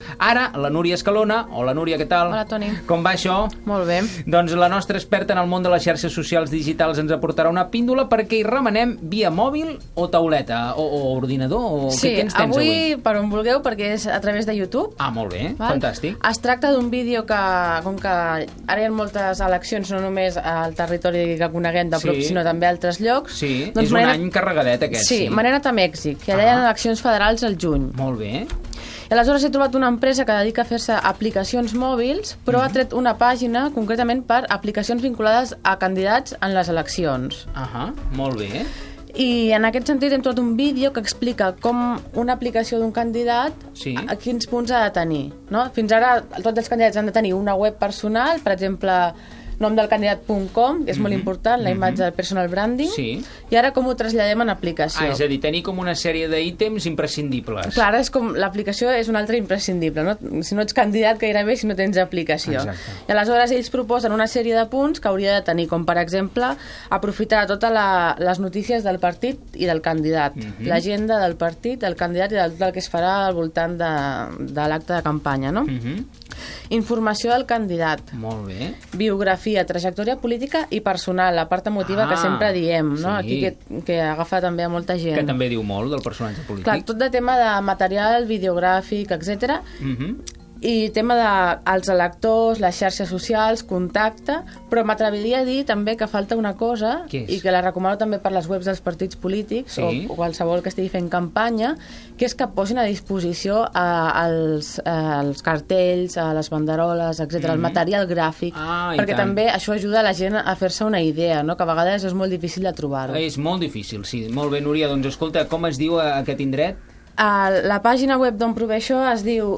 Ara, la Núria Escalona. Hola, Núria, què tal? Hola, Toni. Com va això? Molt bé. Doncs la nostra experta en el món de les xarxes socials digitals ens aportarà una píndola perquè hi remenem via mòbil o tauleta, o ordinador, o sí, què ens tens avui? Per on vulgueu, perquè és a través de YouTube. Ah, molt bé, val? Fantàstic. Es tracta d'un vídeo que, com que ara hi ha moltes eleccions, no només al territori que coneguem de prop, sinó també a altres llocs. Sí, doncs és un any carregadet aquest. Sí, m'he anat a Mèxic, que allà hi ha eleccions federals al juny. Molt bé. I aleshores he trobat una empresa que dedica a fer-se aplicacions mòbils, però ha tret una pàgina concretament per aplicacions vinculades a candidats en les eleccions. Molt bé. I en aquest sentit hem trobat un vídeo que explica com una aplicació d'un candidat a quins punts ha de tenir. No? Fins ara tots els candidats han de tenir una web personal, per exemple nomdelcandidat.com, que és molt important, la imatge del personal branding, i ara com ho traslladem en aplicació. És a dir, tenir com una sèrie d'ítems imprescindibles. Clar, és com l'aplicació és un altre imprescindible, no? Si no ets candidat gairebé si no tens aplicació. Exacte. I aleshores ells proposen una sèrie de punts que hauria de tenir, com per exemple aprofitar totes les notícies del partit i del candidat, l'agenda del partit, del candidat i del tot el que es farà al voltant de l'acte de campanya, no? Informació del candidat. Molt bé. Biografia, trajectòria política i personal, la part emotiva que sempre diem, no? Aquí que agafa també a molta gent. Que també diu molt del personatge polític. Clar, tot de tema de material videogràfic, etc. I tema dels electors, les xarxes socials, contacte, però m'atreviria a dir també que falta una cosa, i que la recomano també per les webs dels partits polítics o qualsevol que estigui fent campanya, que és que posin a disposició els cartells, les banderoles, etc., el material gràfic, perquè també això ajuda a la gent a fer-se una idea, no? Que a vegades és molt difícil de trobar-ho. És molt difícil, sí. Molt bé, Núria. Doncs escolta, com es diu aquest indret? La pàgina web d'on prové això es diu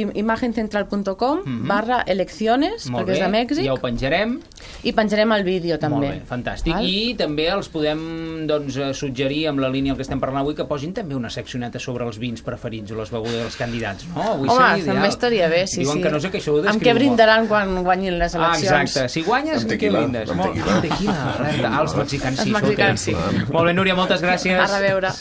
imagencentral.com/elecciones, perquè és de Mèxic. Ja ho penjarem. I penjarem el vídeo, també. Molt bé, fantàstic. I també els podem suggerir, amb la línia que estem parlant avui, que posin també una seccioneta sobre els vins preferits o les begudes dels candidats, no? Home, també estaria bé, sí. Diuen que no sé què, això ho descriu. Amb què brindaran quan guanyin les eleccions? Exacte. Si guanyes, amb què brindes? Amb tequila. Els mexicans sí. Els mexicans sí. Molt bé, Núria, moltes gràcies. A reveure.